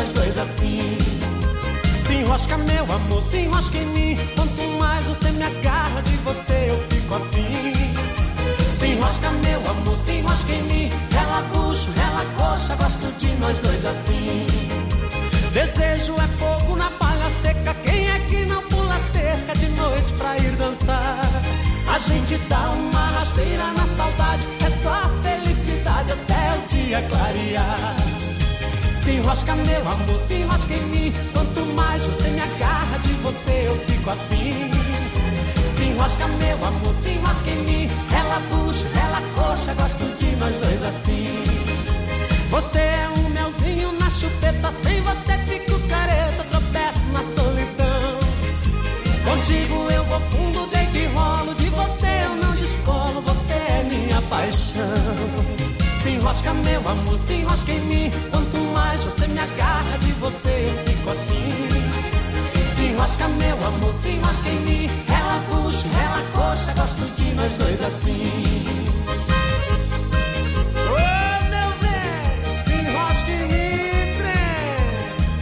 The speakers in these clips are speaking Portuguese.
nós dois assim. Se enrosca meu amor, se enrosca em mim. Quanto mais você me agarra, de você eu fico afim. Se enrosca meu amor, se enrosca em mim. Rela bucho, rela coxa, gosto de nós dois assim. Desejo é fogo na palha seca. Quem é que não pula cerca de noite pra ir dançar? A gente dá uma rasteira na saudade. É só felicidade até o dia clarear. Se enrosca meu amor, se enrosca em mim. Quanto mais você me agarra, de você eu fico afim. Se enrosca meu amor, se enrosca em mim. Rela bucho, rela coxa, gosto de nós dois assim. Você é um melzinho na chupeta. Sem você fico careta, tropeço na solidão. Contigo eu vou fundo, deito e rolo. De você eu não descolo, você é minha paixão. Se enrosca meu amor, se enrosca em mim. Quanto mais você me agarra, de você eu fico afim. Se enrosca meu amor, se enrosca em mim. Rela bucho, rela coxa, gosto de nós dois assim. Ô meu bem, se enrosca em mim, trem.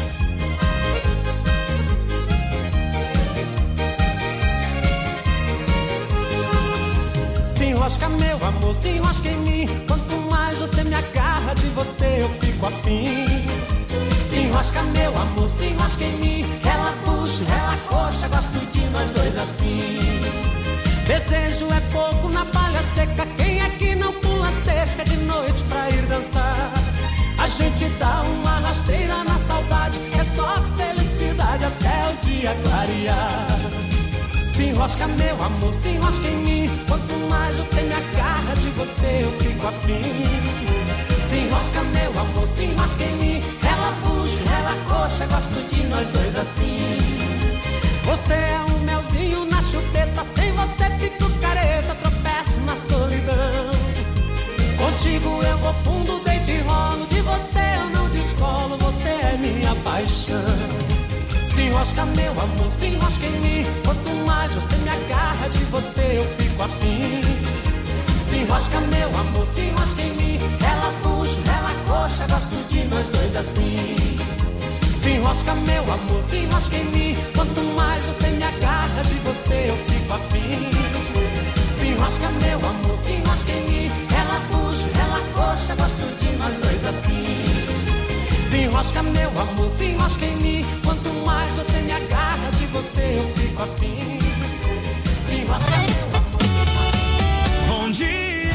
Se enrosca meu amor, se enrosca em mim. Quanto mais você me agarra, de você eu fico afim. Se enrosca meu amor, se enrosca em mim. Rela bucho, rela coxa, gosto de nós dois assim. Desejo é fogo na palha seca. Quem é que não pula cerca de noite pra ir dançar? A gente dá uma rasteira na saudade. É só felicidade até o dia clarear. Se enrosca meu amor, se enrosca em mim. Quanto mais você me agarra, de você eu fico afim. Se enrosca meu amor, se enrosca em mim. Rela bucho, rela coxa, gosto de nós dois assim. Você é um melzinho na chupeta. Sem você fico careta, tropeço na solidão. Contigo eu vou fundo, deito e rolo. De você eu não descolo, você é minha paixão. Se enrosca meu amor, se enrosca em mim. Quanto mais você me agarra, de você eu fico afim. Se enrosca meu amor, se enrosca em mim. Rela bucho, rela coxa, gosto de nós dois assim. Se enrosca meu amor, se enrosca em mim. Quanto mais você me agarra, de você eu fico afim. Se enrosca meu amor, se enrosca em mim. Rela bucho, rela coxa, gosto de nós dois assim. Se enrosca meu amor, se enrosca em mim. Quanto mais você me agarra, de você eu fico afim. Se enrosca meu amor. Bom dia,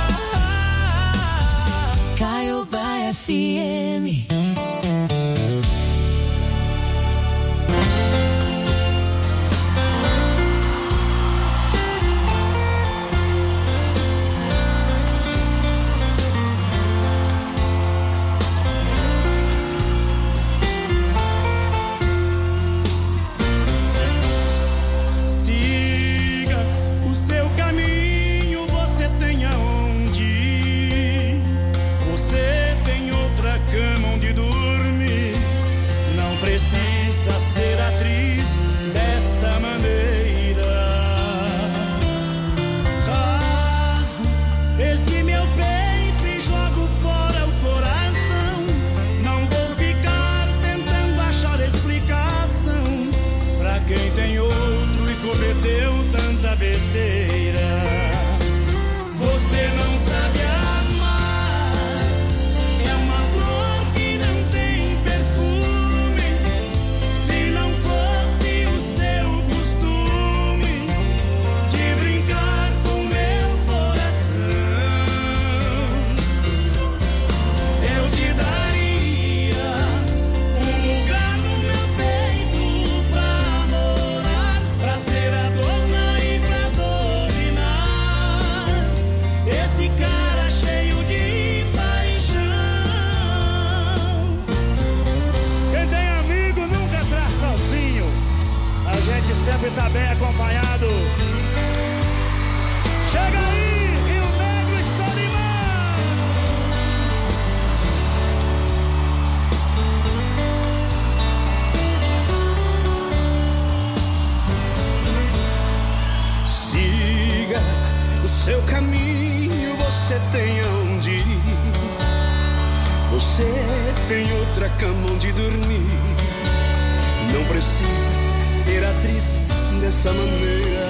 Caiobá FM. Siga o seu caminho, você tem Você tem outra cama onde dormir. Não precisa ser atriz dessa maneira.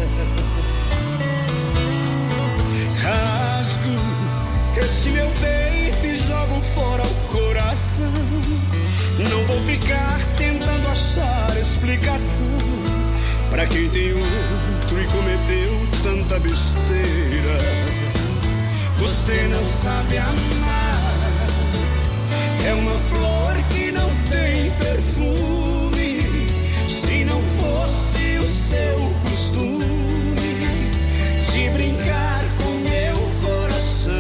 Rasgo esse meu peito e jogo fora o coração. Não vou ficar tentando achar explicação pra quem tem outro e cometeu tanta besteira. Você não sabe amar. É uma flor que não tem perfume. Se não fosse o seu costume de brincar com meu coração,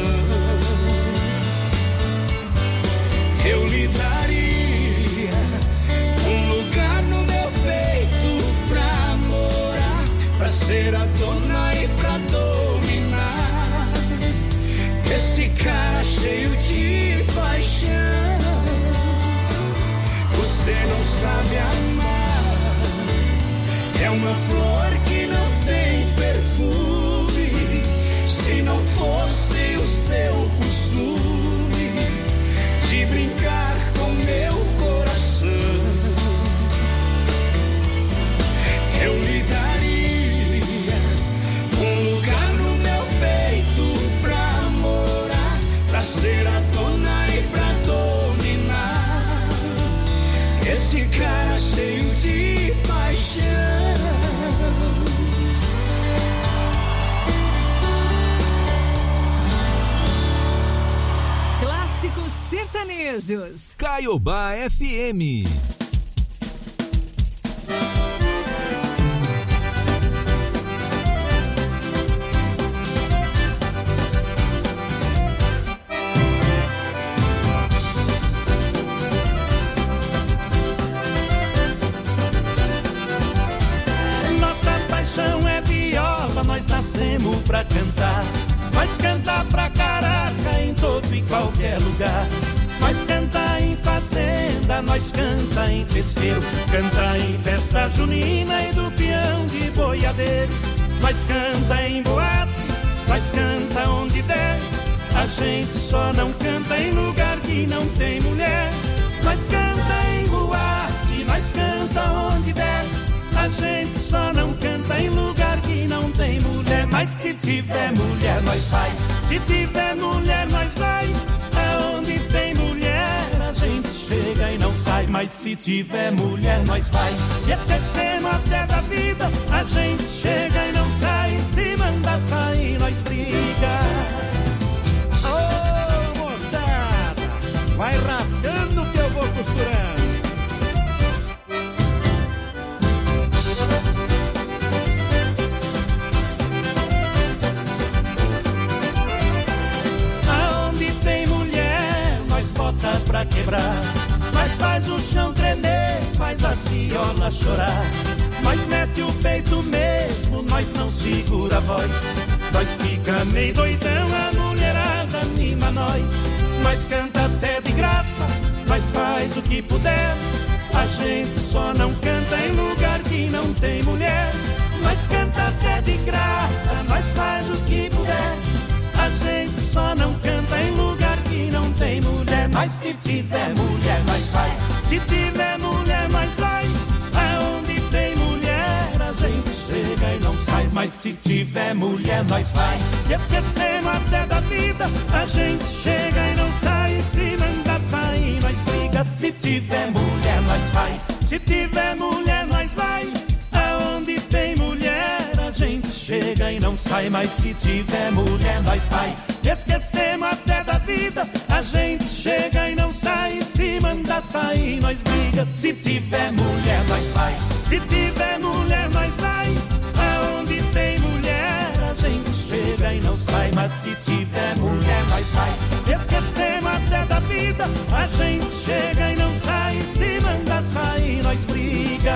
eu lhe daria um lugar no meu peito pra morar, pra ser a dona e pra dominar esse cara cheio de paixão. Você não sabe amar. É uma flor que não tem perfume. Se não fosse o seu costume de brincar com meu coração, eu lhe daria um lugar no meu peito pra morar, pra ser a dona e pra dominar esse cara cheio de paixão. Clássicos sertanejos. Caiobá FM. Nós nascemos pra cantar, nós canta pra caraca em todo e qualquer lugar. Nós canta em fazenda, nós canta em pesqueiro, canta em festa junina e do peão de boiadeiro. Nós canta em boate, nós canta onde der. A gente só não canta em lugar que não tem mulher. Nós canta em boate, nós canta onde der. A gente só não canta em lugar que não tem mulher. Mas se tiver mulher, nós vai. Se tiver mulher, nós vai. Aonde tem mulher, a gente chega e não sai. Mas se tiver mulher, nós vai. E esquecemos até da vida, a gente chega e não sai. Se manda sair, nós briga. Ô, moçada, vai rasgando que eu vou costurando. Pra quebrar, nós faz o chão tremer, faz as violas chorar. Nós mete o peito mesmo, nós não segura a voz. Nós fica meio doidão, a mulherada anima nós. Nós canta até de graça, nós faz o que puder. A gente só não canta em lugar que não tem mulher. Nós canta até de graça, nós faz o que puder. A gente só não canta em lugar que não tem mulher. Mas se tiver mulher, nós vai. Se tiver mulher, nós vai. Aonde tem mulher, a gente chega e não sai. Mas se tiver mulher, nós vai. E esquecemos até da vida, a gente chega e não sai. Se manda sair, nós briga. Se tiver mulher, nós vai. Se tiver mulher, nós vai. Aonde tem mulher, a gente chega e não sai. Mas se tiver mulher, nós vai. Esquecemos até da vida, a gente chega e não sai. Se manda sair, nós briga. Se tiver mulher, nós vai. Se tiver mulher, nós vai. Aonde tem mulher, a gente chega e não sai. Mas se tiver mulher, nós vai. Esquecemos até da vida, a gente chega e não sai. Se manda sair, nós briga.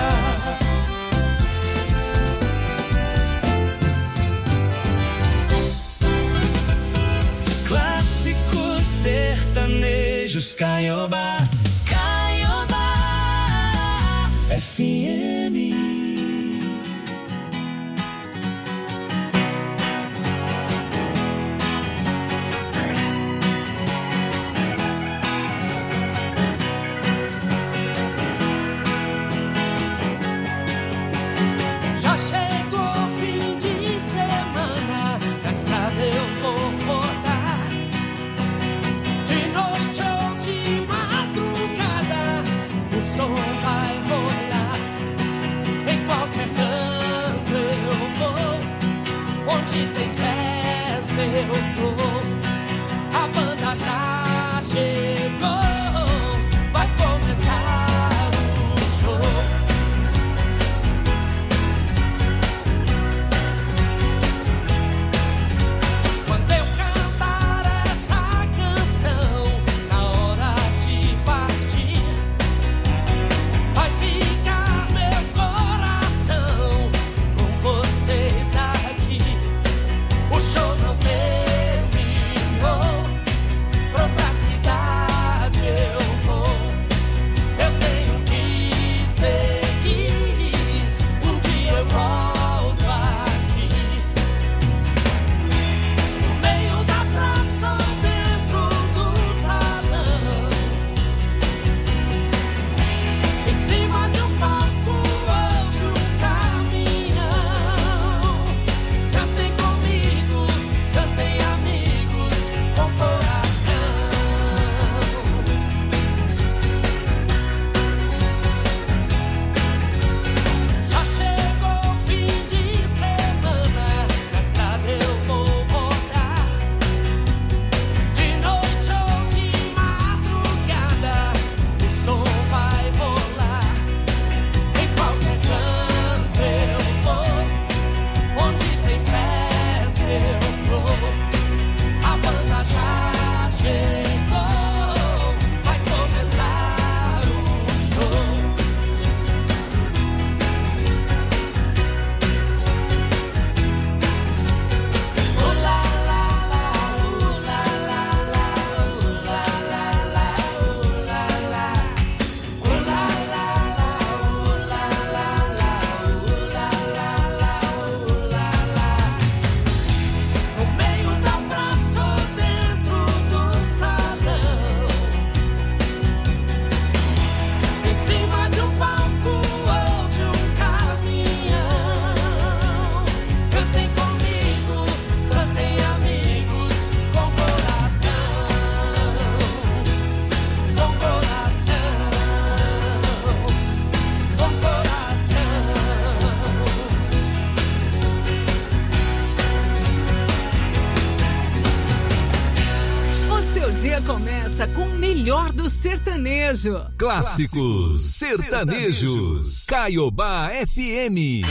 Clássicos sertanejos Caiobá. Caiobá FM. banda já chegou, vai começar o show. Quando eu cantar essa canção, na hora de partir, vai ficar meu coração com vocês aqui. O show não terminou, pra outra cidade eu vou. Eu tenho que seguir, um dia eu volto aqui. No meio da praça ou dentro do salão, em cima de um palco ou de um caminhão. Cantem comigo, cantem amigos, com coração. Já chegou o fim de semana, mais tarde eu vou voltar. De noite ou de madrugada, o som vai rolar. Em qualquer canto eu vou, onde tem festa eu vou. A banda já chegou, vai começar o show. La la la, la la la, la la la, la la. La la la, la la la. No meio da praça ou dentro do salão, em cima de um palco ou de um caminhão. Cantem comigo, cantem amigos, com coração, com coração, com coração. O seu dia começa com o melhor do sertanejo. Clássicos sertanejos. Caiobá FM.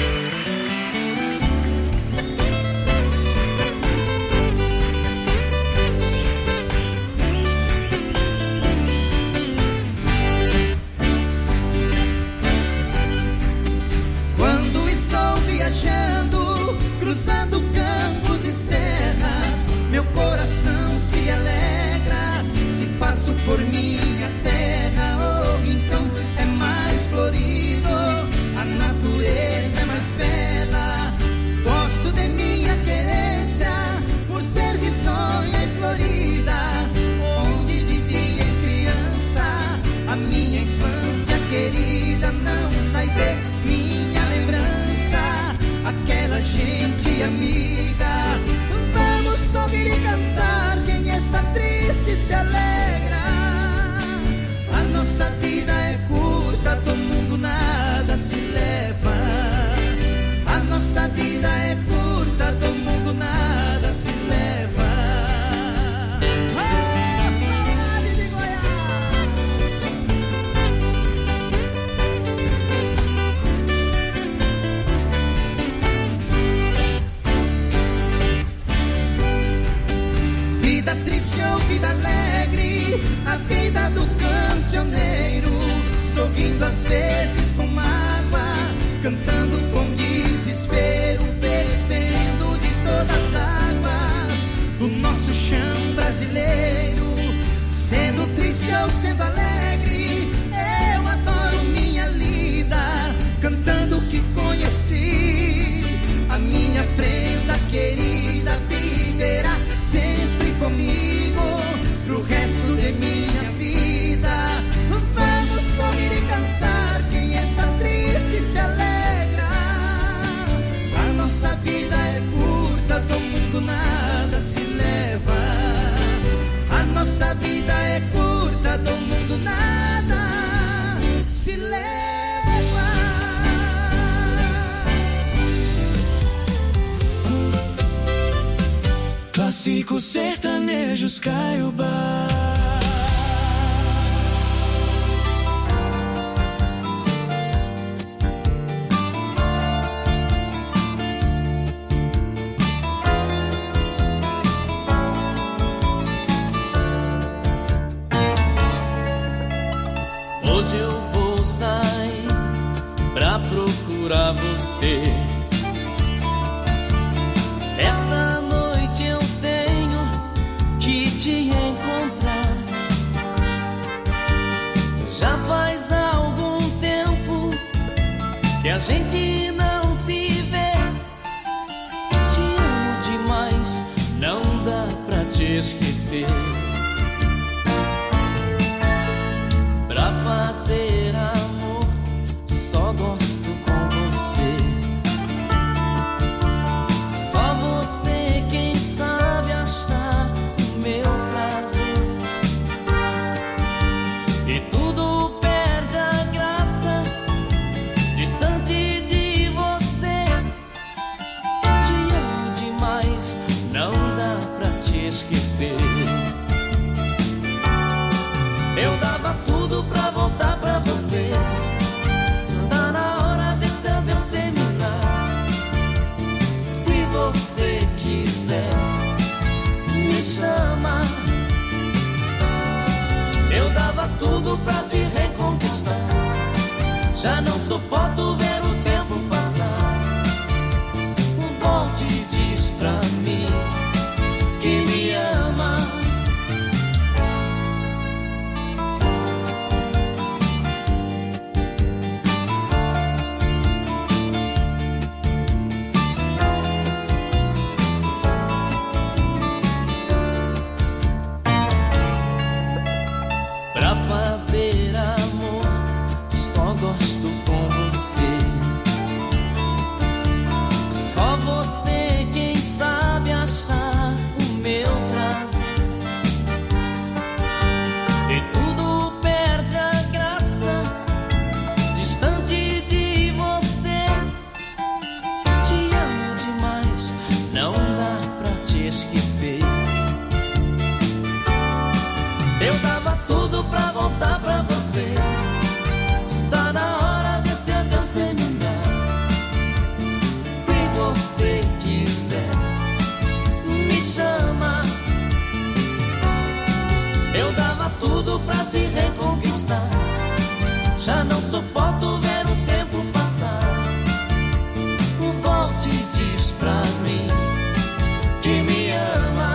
Quando estou viajando, cruzando campos e serras, meu coração se alegra. Se passo por minha terra, oh, então é mais florido, a natureza é mais bela. Gosto de minha querência, por ser risonha e florida, onde vivi em criança. A minha infância querida não sai de minha lembrança, aquela gente amiga. Vamos sorrir e cantar, quem está triste se alegra. A nossa vida é curta, do mundo nada se leva. A nossa vida é curta, do mundo nada se leva. Oh, saudade de Goiás! Vida triste ou vida alegre, a vida do cancioneiro, sorrindo às vezes com mágoa, cantando com desespero, bebendo de todas as águas do nosso chão brasileiro. Sendo triste ou sendo alegre, eu adoro minha lida, cantando o que conheci. A minha prenda querida viverá sempre comigo pro resto de minha vida. Vamos sorrir e cantar, quem está triste se alegra. A nossa vida é curta, do mundo nada se leva. A nossa vida é curta, do mundo nada se leva. Clássicos sertanejos Caiobá. Hoje eu vou sair pra procurar você. Esta noite eu tenho que te encontrar. Já faz algum tempo que a gente não se vê. Te amo demais, não dá pra te esquecer. Pra fazer amor, só gosto com você. Só você quem sabe achar o meu prazer. E tudo perde a graça distante de você. Te amo demais, não dá pra te esquecer. Eu dava tudo pra voltar pra você. Está na hora desse adeus terminar. Se você quiser, me chama. Eu dava tudo pra te reconquistar. Já não suporto ver o tempo passar. Volte e diz pra mim que me ama. Pra fazer amor, só gosto com você. Só você quem sabe achar o meu prazer. E tudo perde a graça distante de você. Te amo demais, não dá pra te esquecer. Eu dava tudo pra voltar pra você. Está na hora desse adeus terminar. Se você quiser, me chama. Eu dava tudo pra te reconquistar. Já não suporto ver o tempo passar. Volte e diz pra mim que me ama.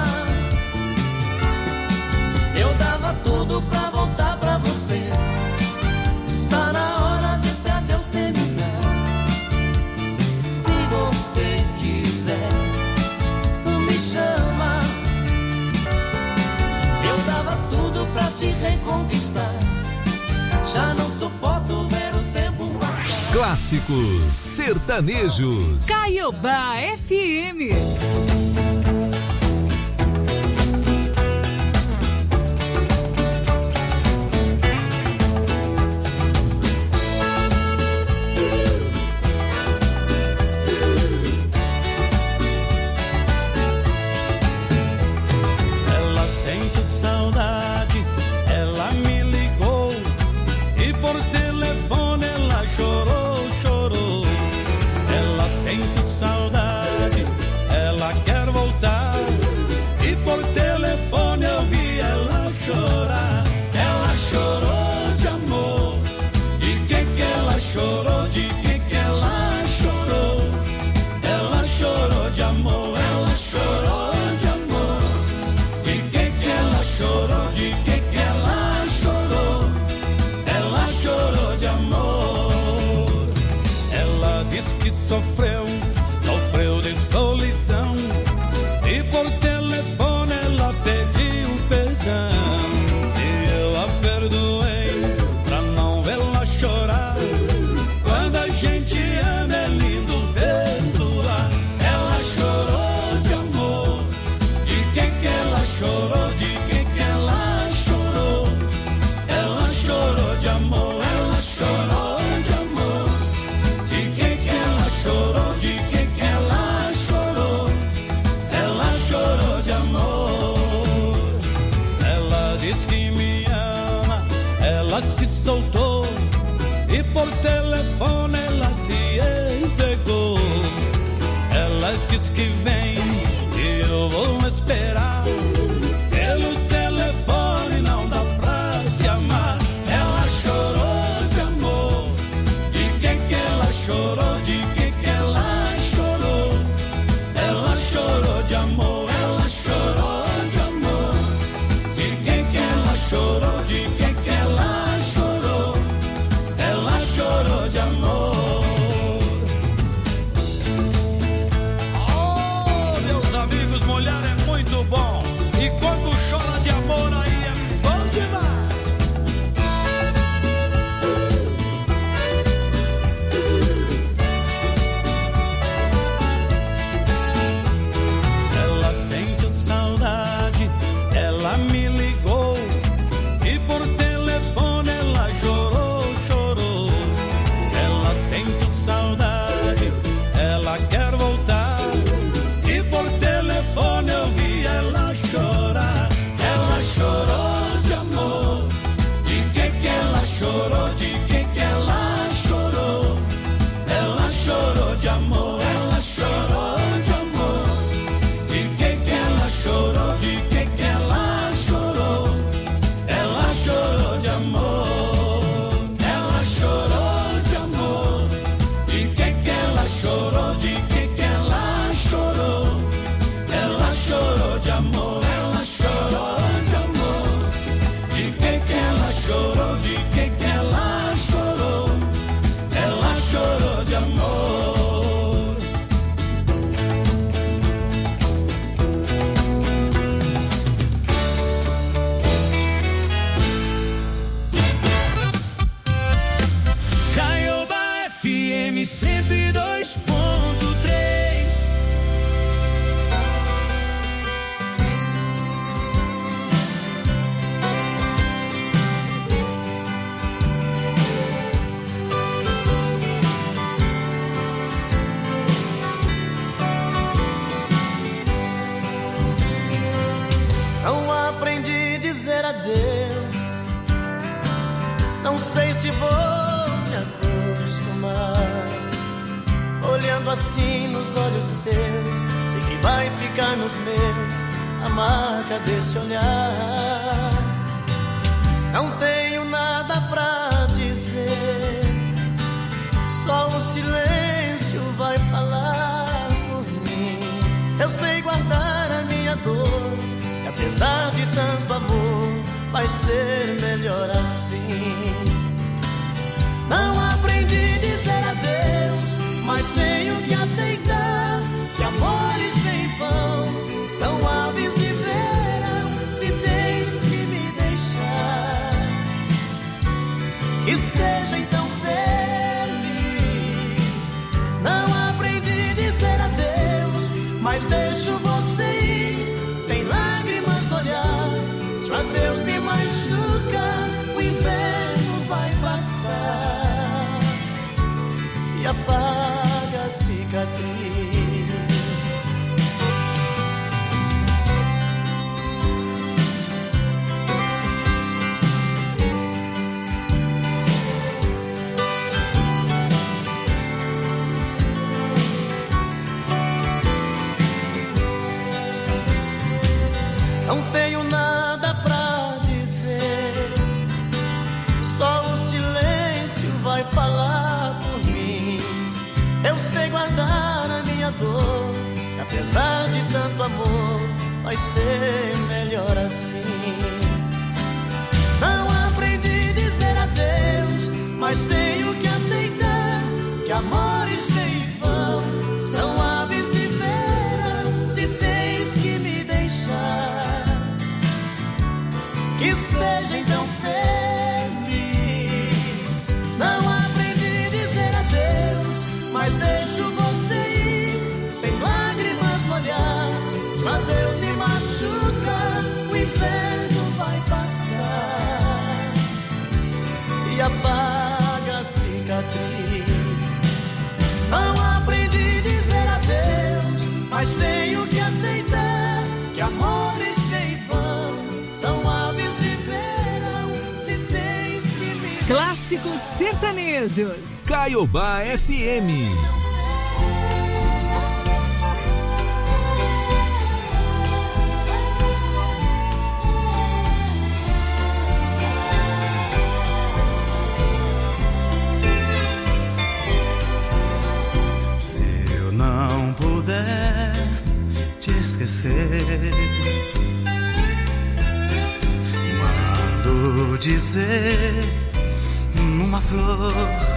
Eu dava tudo pra voltar pra você. Está na hora desse adeus terminar. Se você quiser, me chama. Eu dava tudo pra te reconquistar. Já não suporto ver o tempo passar. Clássicos sertanejos. Caiobá FM. Ela sente saudade, ela me ligou e por telefone ela chorou, chorou. Ela sente saudade, ela quer voltar e por telefone eu vi ela chorar. Ela chorou de amor, de que ela chorou, de que ela chorou. Ela chorou de amor, ela chorou de amor. De que ela chorou, de que ela chorou. Ela chorou de amor. Ela diz que sofreu de solidão e por telefone ela pediu perdão. E eu a perdoei pra não vê-la chorar. Quando a gente ama é lindo perdoar. Ela chorou de amor, de que ela chorou, de que ela chorou. Ela chorou de amor, ela chorou de amor. De que ela chorou, de diz que me ama, ela se soltou e por telefone ela se entregou. Ela diz que vem e eu vou esperar. Pelo telefone não dá pra se amar. Ela chorou de amor. De que ela chorou? De que ela chorou? Ela chorou de amor. Ela chorou de amor. De que ela chorou? De que ela chorou? Ela chorou de amor. Mulher é muito bom, e quando chora de amor aí é bom demais. Ela sentiu saudade, ela me ligou e por telefone ela chorou, chorou. Ela sentiu saudade, ela quer voltar e por telefone eu vi ela chorar. Ela chorou de amor. De que ela chorou? De que ela chorou? Ela chorou de amor. Ela chorou de amor. De que ela chorou? De que ela chorou? Ela chorou de amor. Ela chorou de amor. De que ela chorou? De que ela chorou? Ela chorou de amor, ela chorou de amor. De que ela chorou? De que ela chorou? Ela chorou de amor. Caioba FM 102.3. Não aprendi a dizer adeus. Não sei se vou me acostumar. Olhando assim nos olhos seus, sei que vai ficar nos meus a marca desse olhar. Não tenho nada pra dizer, só o silêncio vai falar por mim. Eu sei guardar a minha dor, e apesar de tanto amor, vai ser melhor assim. Não aprendi a dizer adeus, mas tenho que aceitar que amores sem vão são aves de verão. Se tens que me deixar, que seja então feliz. Não aprendi a dizer adeus, mas deixo você ir sem lágrimas no olhar. Se o adeus me machuca, o inverno vai passar e apaga a cicatriz. Não tenho nada pra dizer, só o silêncio vai falar por mim. Eu sei guardar a minha dor, e apesar de tanto amor, vai ser melhor assim. Não aprendi a dizer adeus, mas tenho que aceitar que amores sem vão são aves de verão. Se tens que me deixar, que seja então feliz. Não aprendi a dizer adeus, mas deixo você ir sem lágrimas no olhar. Se o adeus me machuca, o inverno vai passar e apaga a cicatriz. Não aprendi a dizer adeus, mas tenho que aceitar que amores sem vão são aves de Clássicos sertanejos. Caiobá FM. Se eu não puder te esquecer, mando dizer numa flor,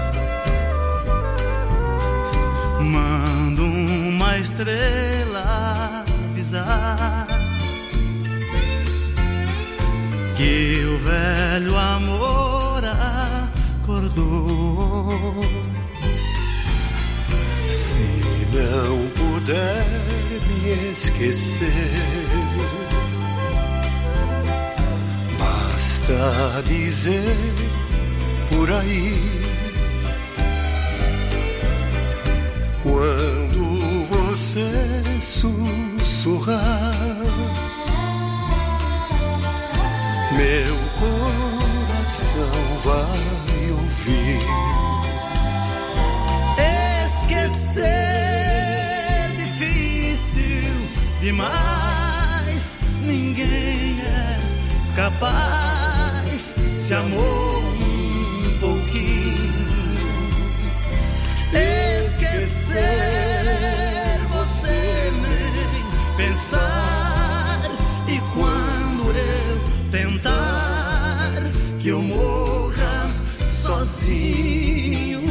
mando uma estrela avisar que o velho amor acordou. Se não puder me esquecer, basta dizer por aí, quando você sussurrar, meu coração vai ouvir. Esquecer difícil demais, ninguém é capaz. Se amor um pouquinho, esquecer você nem pensar. E quando eu tentar que eu morra sozinho,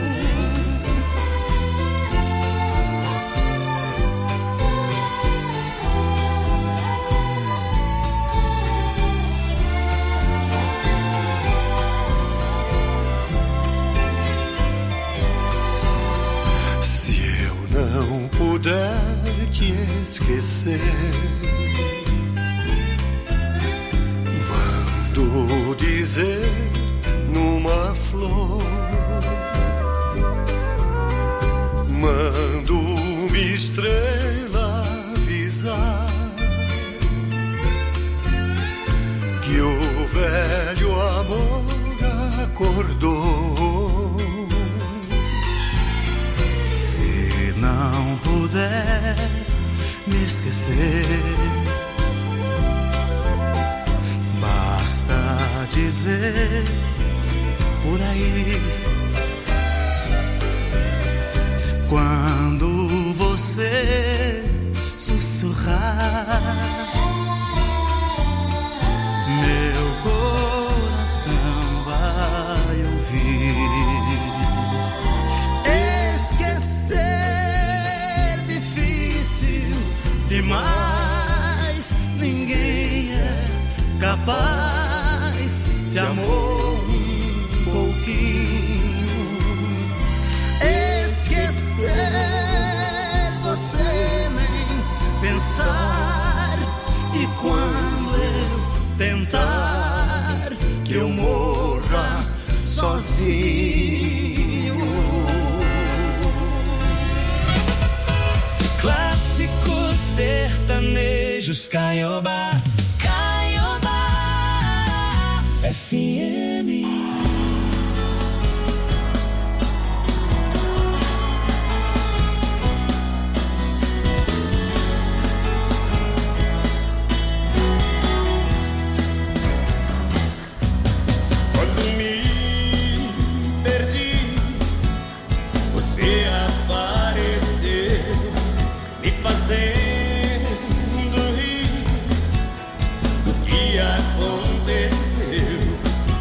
não puder te esquecer, mando dizer numa flor, mando uma estrela avisar que o velho amor acordou. Se não puder me esquecer, basta dizer por aí, quando você sussurrar, meu coração vai ouvir. Demais, ninguém é capaz. Se amor um pouquinho, esquecer você nem pensar. E quando eu tentar que eu morra sozinho. Clássicos sertanejos Caiobá, Caiobá FM. Quando me perdi, você apareceu, me fazendo rir do que aconteceu.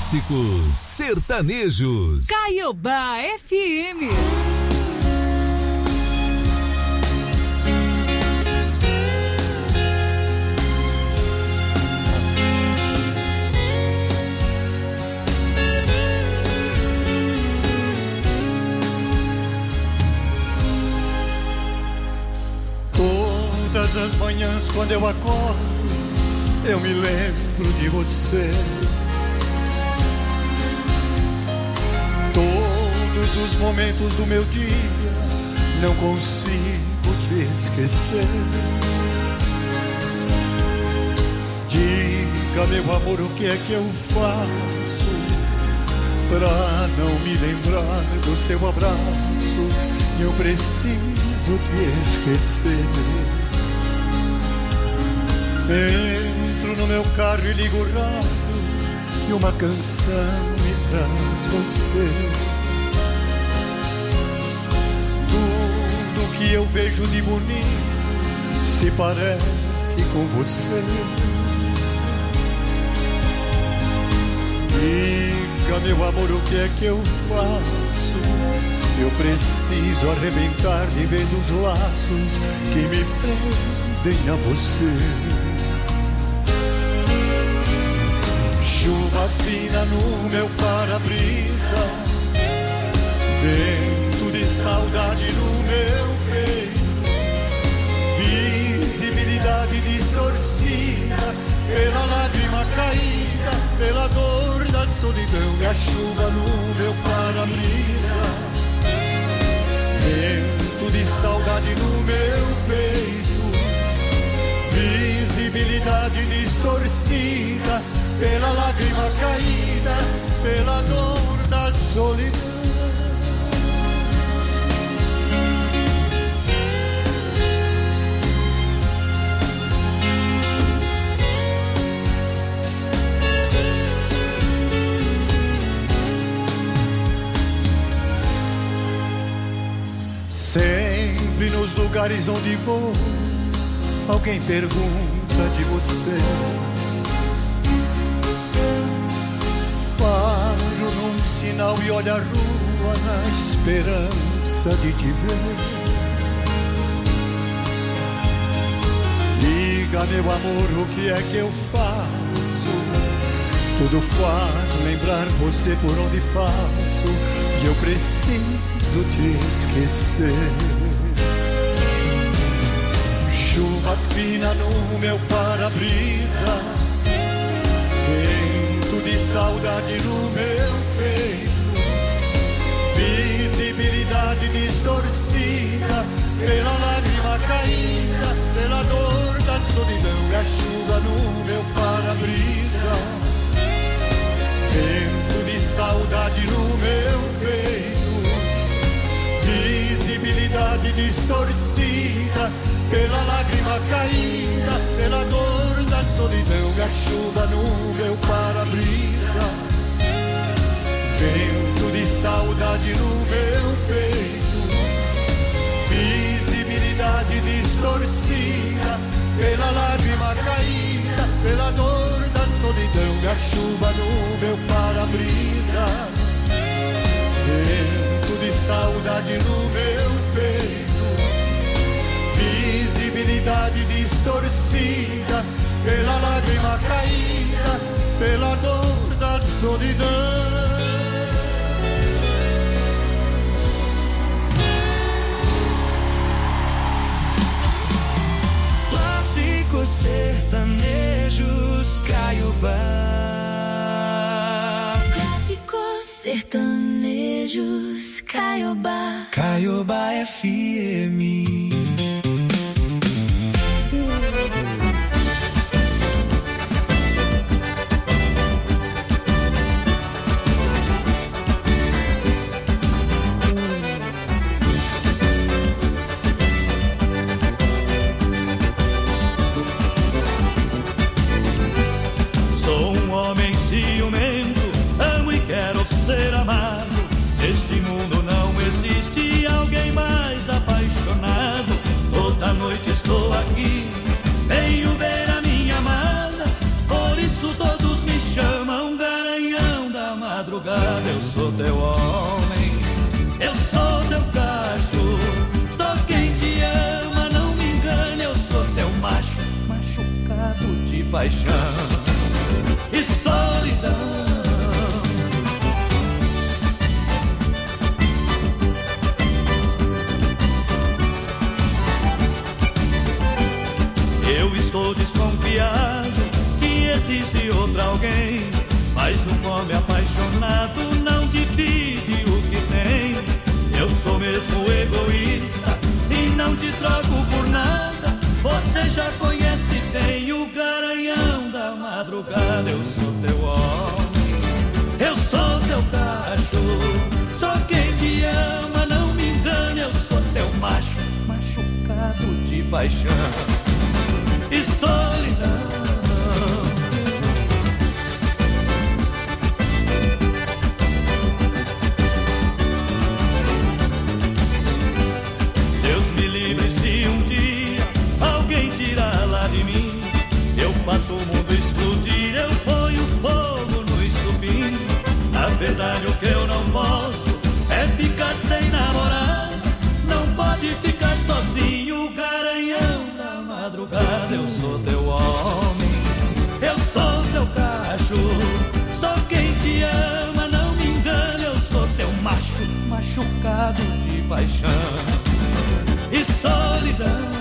Clássicos sertanejos. Caiobá FM. Todas as manhãs quando eu acordo, eu me lembro de você. Todos os momentos do meu dia, não consigo te esquecer. Diga, meu amor, o que é que eu faço pra não me lembrar do seu abraço? Eu preciso te esquecer. Entro no meu carro e ligo o rádio e uma canção me traz você. Tudo que eu vejo de bonito se parece com você. Diga, meu amor, o que é que eu faço? Eu preciso arrebentar de vez os laços que me prendem a você. Chuva fina no meu para-brisa, vento de saudade no meu peito, visibilidade distorcida pela lágrima caída, pela dor da solidão. E a chuva no meu para-brisa, vento de saudade no meu peito, visibilidade distorcida pela lágrima caída, pela dor da solidão. Sempre nos lugares onde vou, alguém pergunta de você. Paro num sinal e olho a rua na esperança de te ver. Diga, meu amor, o que é que eu faço? Tudo faz lembrar você por onde passo e eu preciso te esquecer. Chuva fina no meu para-brisa, vento de saudade no meu peito, visibilidade distorcida pela lágrima caída, pela dor da solidão. E a chuva no meu para-brisa, vento de saudade no meu peito, visibilidade distorcida pela lágrima caída, pela dor da solidão. E a chuva no meu para-brisa, vento de saudade no meu peito, visibilidade distorcida pela lágrima caída, pela dor da solidão. E a chuva no meu para-brisa, vento de saudade no meu peito, visibilidade distorcida pela lágrima caída, pela dor da solidão. Clássicos sertanejos Caiobá. Clássicos sertanejos Caiobá. Caiobá FM. Ser amado, neste mundo não existe alguém mais apaixonado. madrugada eu sou teu homem, eu sou teu cacho, sou quem te ama, não me engane, eu sou teu macho, machucado de paixão e solidão. Eu estou desconfiado que existe outro alguém, mas um homem apaixonado não divide o que tem. Eu sou mesmo egoísta e não te troco por nada. Você já conhece bem o garanhão da madrugada. Eu sou teu homem, eu sou teu cacho, sou quem te ama, não me engane, eu sou teu macho, machucado de paixão e solidão. Deus me livre se um dia alguém tirar lá de mim, eu faço o mundo explodir, eu ponho fogo no estupim. Na verdade o que eu não posso é ficar sem namorada, não pode ficar sozinho, o garanhão da madrugada. Eu sou teu homem, eu sou teu cacho, sou quem te ama, não me engane, eu sou teu macho, machucado de paixão e solidão.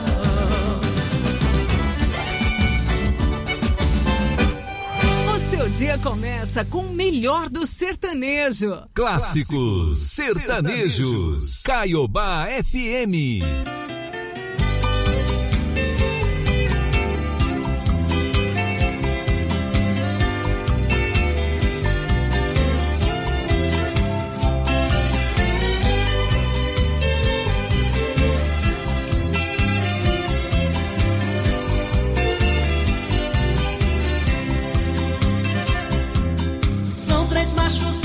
O seu dia começa com o melhor do sertanejo. Clássicos sertanejos. Caiobá FM.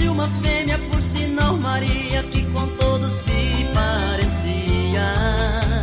Fêmea, por sinal Maria, que com todos se parecia.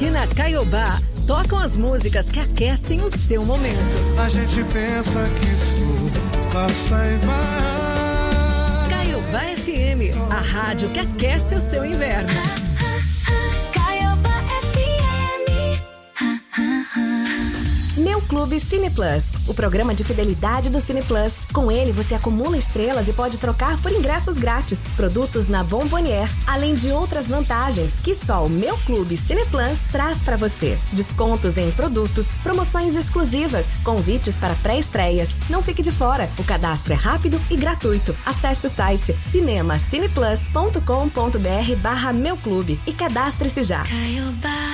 Aqui na Caiobá, tocam as músicas que aquecem o seu momento. A gente pensa que isso passa e vai. Caiobá FM, a rádio que aquece o seu inverno. Caiobá FM. Meu Clube Cine Plus, o programa de fidelidade do Cine Plus. Com ele, você acumula estrelas e pode trocar por ingressos grátis, produtos na Bombonier, além de outras vantagens que só o Meu Clube Cine Plus traz para você. Descontos em produtos, promoções exclusivas, convites para pré-estreias. Não fique de fora, o cadastro é rápido e gratuito. Acesse o site cinemacineplus.com.br/Meu Clube e cadastre-se já. Caiobá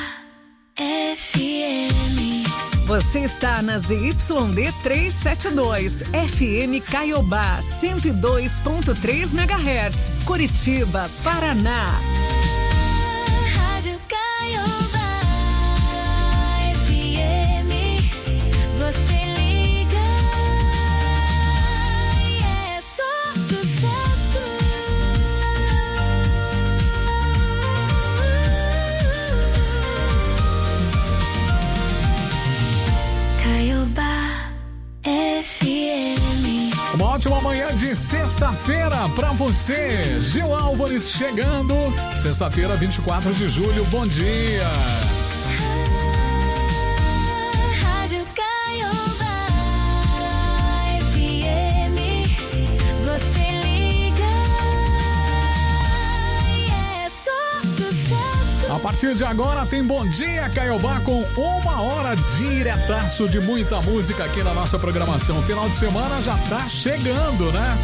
FM. Você está na ZYD 372, FM Caiobá, 102.3 MHz, Curitiba, Paraná. Rádio Caiobá FM, você liga e é só sucesso. Caiobá FM. Uma ótima manhã de sexta-feira pra você. Gil Álvares chegando. Sexta-feira, 24 de julho. Bom dia. Rádio Caiobá FM, você liga e é só sucesso. A partir de agora tem Bom Dia Caiobá com 1 hora diretaço de muita música aqui na nossa programação. Final de semana já tá chegando, né?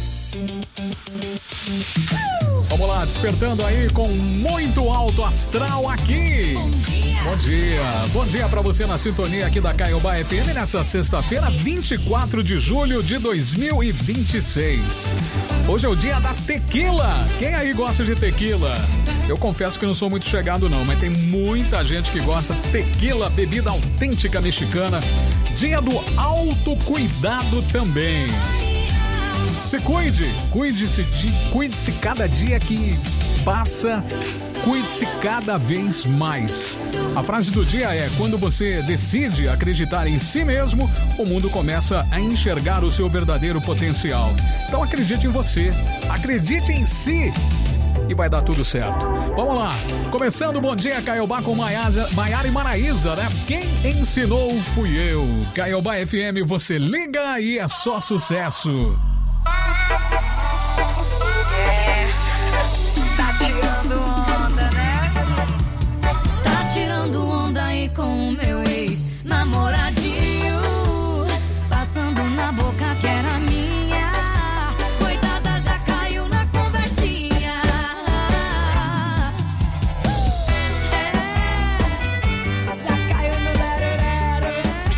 Vamos lá, despertando aí com muito alto astral aqui. Bom dia. Bom dia. Bom dia pra você na sintonia aqui da Caiobá FM nessa sexta-feira, 24 de julho de 2026. Hoje é o dia da tequila. Quem aí gosta de tequila? Eu confesso que não sou muito chegado não, mas tem muita gente que gosta. Tequila, bebida autêntica mexicana. Dia do autocuidado também. Se cuide, cuide-se cada dia que passa, cuide-se cada vez mais. A frase do dia é: quando você decide acreditar em si mesmo, o mundo começa a enxergar o seu verdadeiro potencial. Então acredite em você, acredite em si e vai dar tudo certo. Vamos lá, começando o Bom Dia Caiobá com Maiara e Maraísa, né? Quem ensinou fui eu. Caiobá FM, você liga e é só sucesso. Tá tirando onda, né? Tá tirando onda aí com o meu ex-namoradinho, passando na boca que era minha. Coitada, já caiu na conversinha. Já caiu no darurero.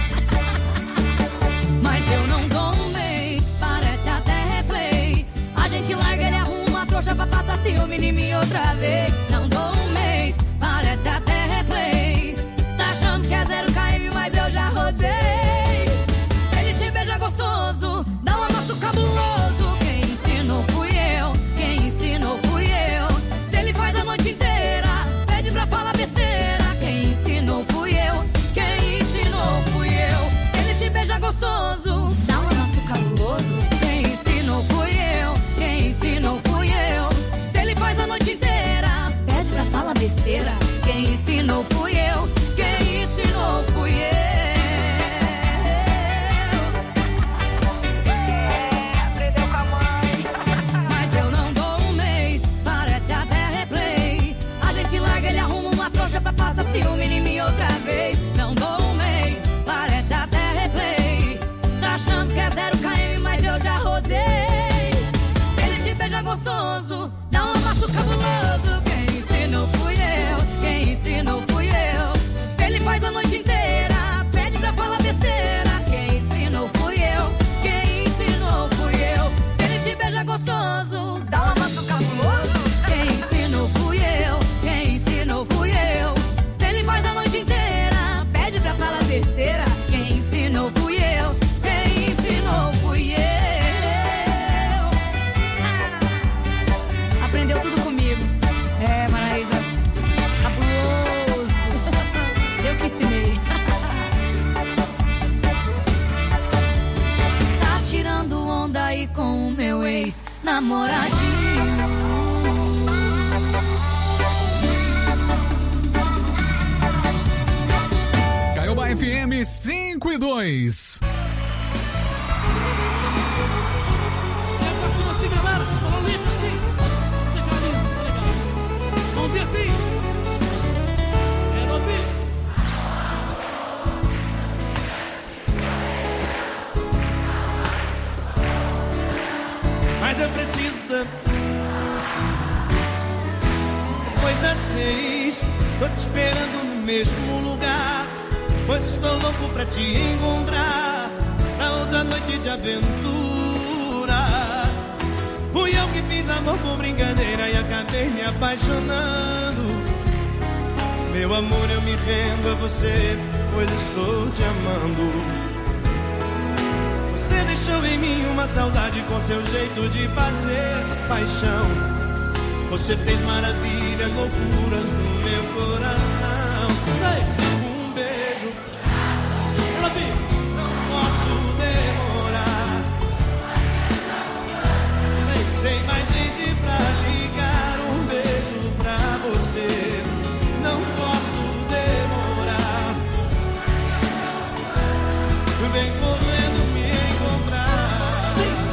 Mas eu não dou um mês, parece até replay. A gente larga, ele arruma a trouxa pra passar ciúme em mim outra vez. Não dou um mês, parece até replay. Tá achando que é 0 km, mas eu já rodei. Se ele te beija gostoso, dá um amasso cabuloso. Quem ensinou fui eu, quem ensinou fui eu. Se ele faz a noite inteira, pede pra falar besteira. Quem ensinou fui eu, quem ensinou fui eu. Se ele te beija gostoso, dá um amasso cabuloso. Quem ensinou fui eu, quem ensinou fui eu. Se ele faz a noite inteira, pede pra falar besteira. Quem ensinou fui eu, quem ensinou fui eu. Aprendeu com a mãe. Mas eu não dou um mês, parece até replay. A gente larga, ele arruma uma trouxa pra passar ciúme em mim outra vez. Não dou um mês, parece até replay. Tá achando que é 0 km, mas eu já rodei. Se ele te beija gostoso, dá um amasso cabuloso. Quem ensinou fui eu, quem ensinou fui eu. Se ele faz a noite inteira, pede pra falar besteira. Quem ensinou fui eu, quem ensinou fui eu. Se ele te beija gostoso, dá um amasso cabuloso. Quem ensinou fui eu, quem ensinou fui eu. Se ele faz a noite inteira, pede pra falar besteira. Quem ensinou fui eu, quem ensinou fui eu. Aprendeu tudo comigo. É, Maraísa, cabuloso. namoradinho. Caiobá FM 5 e 2. Assim, galera, falou limpo assim. Mãozinha assim. Quero ouvir. Mas eu preciso tanto. Depois das 6, tô te esperando no mesmo lugar. Pois estou louco pra te encontrar na outra noite de aventura. Fui eu que fiz amor por brincadeira e acabei me apaixonando. Meu amor, eu me rendo a você, pois estou te amando. Você deixou em mim uma saudade com seu jeito de fazer paixão. Você fez maravilhas, loucuras no meu coração. Um beijo, não posso demorar. Tem mais gente pra ligar. Um beijo pra você, não posso demorar. Vem correndo me encontrar.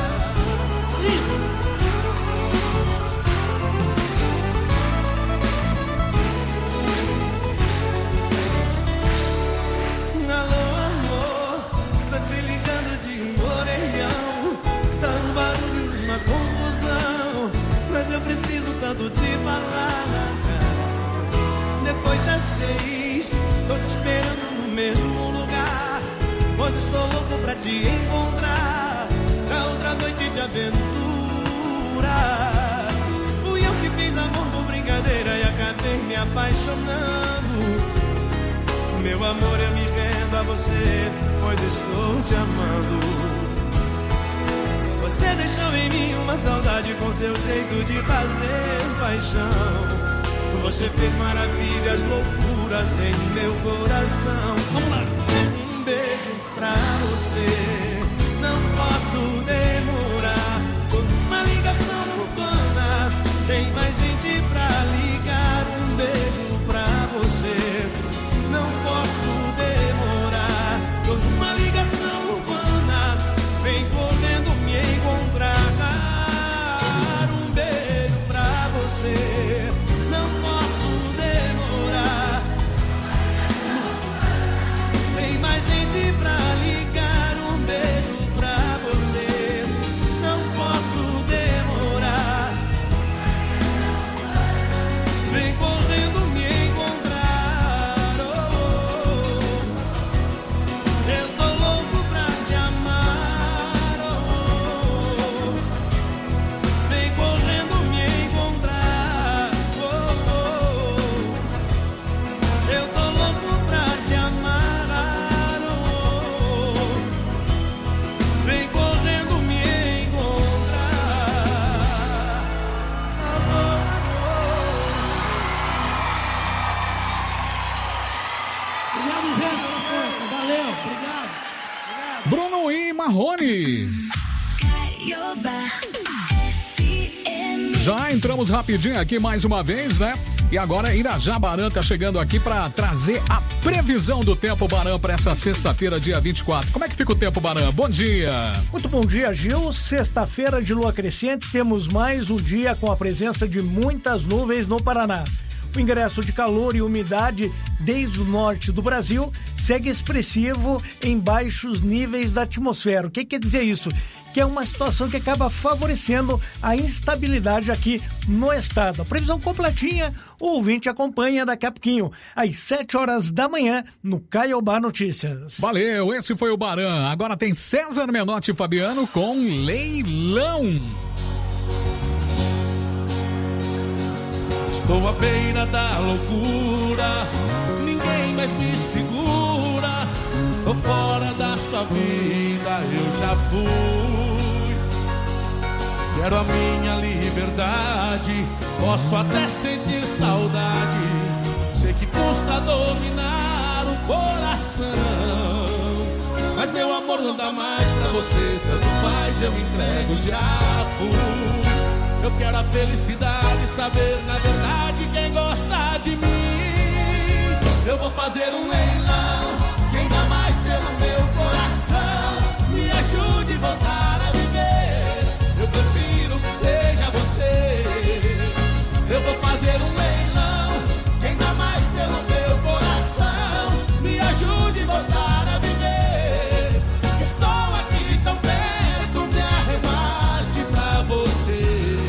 Alô, amor, tô te ligando de um orelhão. Tá um barulho, uma confusão, mas eu preciso tanto te falar. Depois das 6, tô te esperando no mesmo lugar. Pois estou louco pra te encontrar na outra noite de aventura. Fui eu que fiz amor por brincadeira e acabei me apaixonando. Meu amor, eu me rendo a você, pois estou te amando. Você deixou em mim uma saudade com seu jeito de fazer paixão. Você fez maravilhas, loucuras em meu coração. Vamos lá! Um beijo pra você, não posso demorar. Tô numa ligação urbana, tem mais gente pra ligar. Um beijo pra você, não posso demorar. Tô numa ligação urbana, vem correndo me encontrar. Um beijo pra você, não posso demorar. Tem mais gente pra ligar. Um beijo pra você, não posso demorar. Vem correndo me encontrar. Oh, eu tô louco pra te amar. Oh, vem correndo me encontrar. Oh, eu tô louco pra te amar. Oh, vem correndo me encontrar. Obrigado, gente, pela força. Valeu, obrigado. Bruno e Marrone. Já entramos rapidinho aqui mais uma vez, né? E agora Irajá Baran tá chegando aqui para trazer a previsão do tempo, Baran, para essa sexta-feira, dia 24. Como é que fica o tempo, Baran? Bom dia. Muito bom dia, Gil. Sexta-feira de lua crescente, temos mais um dia com a presença de muitas nuvens no Paraná. O ingresso de calor e umidade desde o norte do Brasil segue expressivo em baixos níveis da atmosfera. O que quer dizer isso? Que é uma situação que acaba favorecendo a instabilidade aqui no estado. A previsão completinha, o ouvinte acompanha daqui a pouquinho, às 7 horas da manhã, no Caiobá Notícias. Valeu, esse foi o Baran. Agora tem César Menotti e Fabiano com Leilão. Estou à beira da loucura, ninguém mais me segura. Tô fora da sua vida, eu já fui. Quero a minha liberdade, posso até sentir saudade. Sei que custa dominar o coração, mas meu amor não dá mais pra você. Tanto faz, eu entrego, já fui. Eu quero a felicidade, saber na verdade quem gosta de mim. Eu vou fazer um leilão, quem dá mais pelo meu coração, me ajude a voltar a viver. Eu prefiro que seja você. Eu vou fazer um leilão, quem dá mais pelo meu coração, me ajude a voltar a viver. Estou aqui tão perto, me arremate pra você.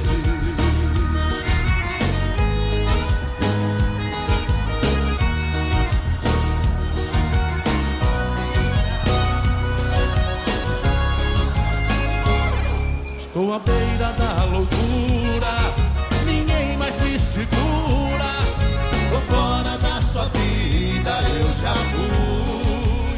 Estou à beira da loucura, ninguém mais me segura. Tô fora da sua vida, eu já fui.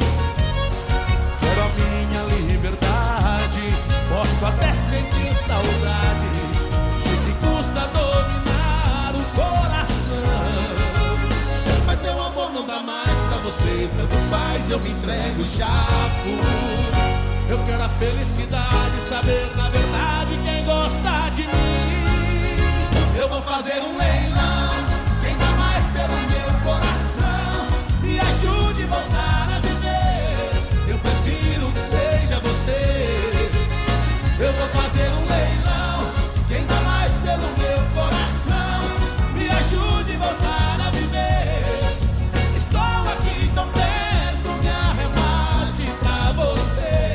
Quero a minha liberdade, posso até sentir saudade. Sei que custa dominar o coração, mas meu amor não dá mais pra você. Tanto faz, eu me entrego, já fui. Eu quero a felicidade, saber na verdade quem gosta de mim. Eu vou fazer um leilão, quem dá mais pelo meu coração, me ajude a voltar a viver. Eu prefiro que seja você. Eu vou fazer um leilão, quem dá mais pelo meu coração, me ajude a voltar a viver. Estou aqui tão perto, me arremate pra você.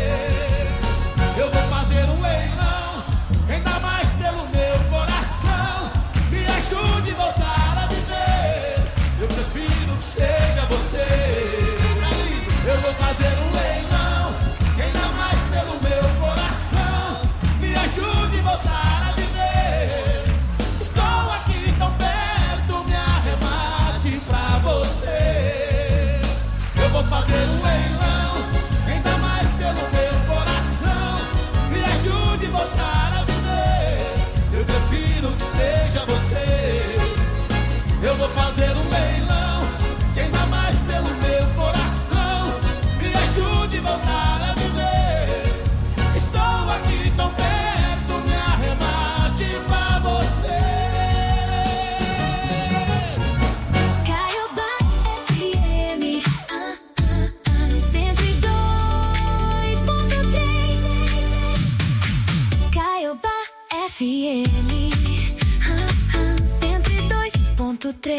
Eu vou fazer um leilão, quem dá mais pelo meu coração, me ajude a voltar a viver. Eu prefiro que seja você. Eu vou fazer um leilão, quem dá mais pelo meu coração, me ajude a voltar a viver. Estou aqui tão perto, me arremate pra você. Eu vou fazer um leilão, quem dá mais pelo meu coração, me ajude a voltar a viver. Eu prefiro que seja você. Eu vou fazer um leilão, quem dá mais pelo meu coração, me ajude a voltar a viver. Estou aqui tão perto, me arremate pra você. Caiobá FM 102.3. Caiobá FM 102.3.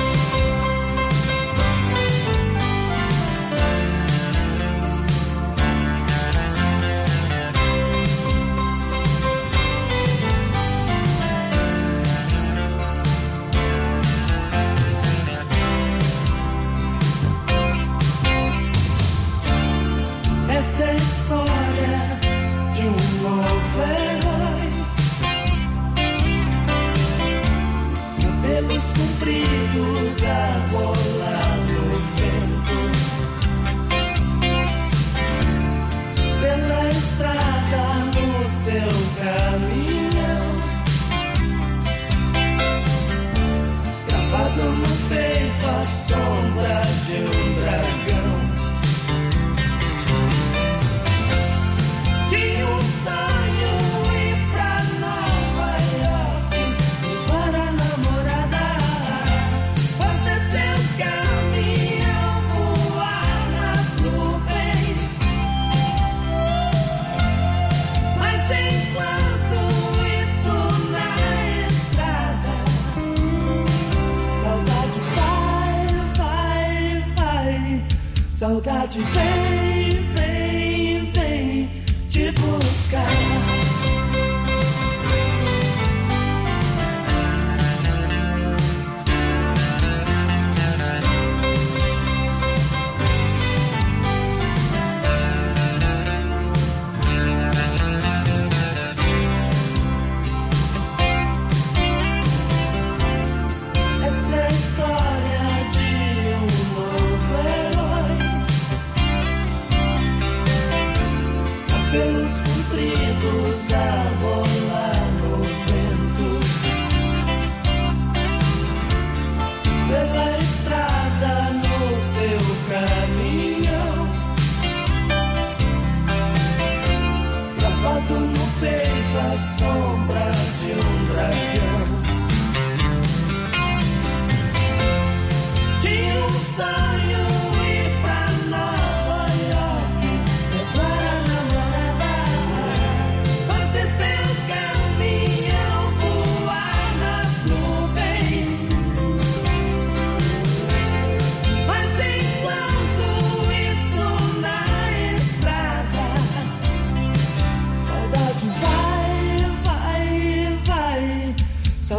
Essa é a história de um novo herói, cabelos compridos a rolar no vento, pela estrada no seu caminhão, gravado no peito a sombra de um dragão. Tinha um sonho ir pra Nova York, levar a namorada, fazer seu caminhão voar nas nuvens. Mas enquanto isso na estrada, saudade vai, vai, vai. Saudade vem, vem, vem te buscar. Essa é a história de um novo herói, cabelos compridos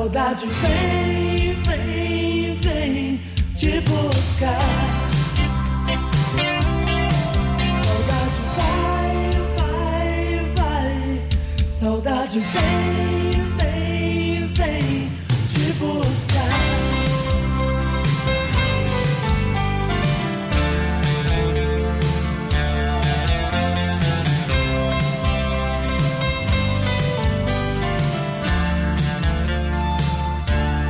Saudade vem, vem, vem te buscar. Saudade vai, vai, vai. Saudade vem.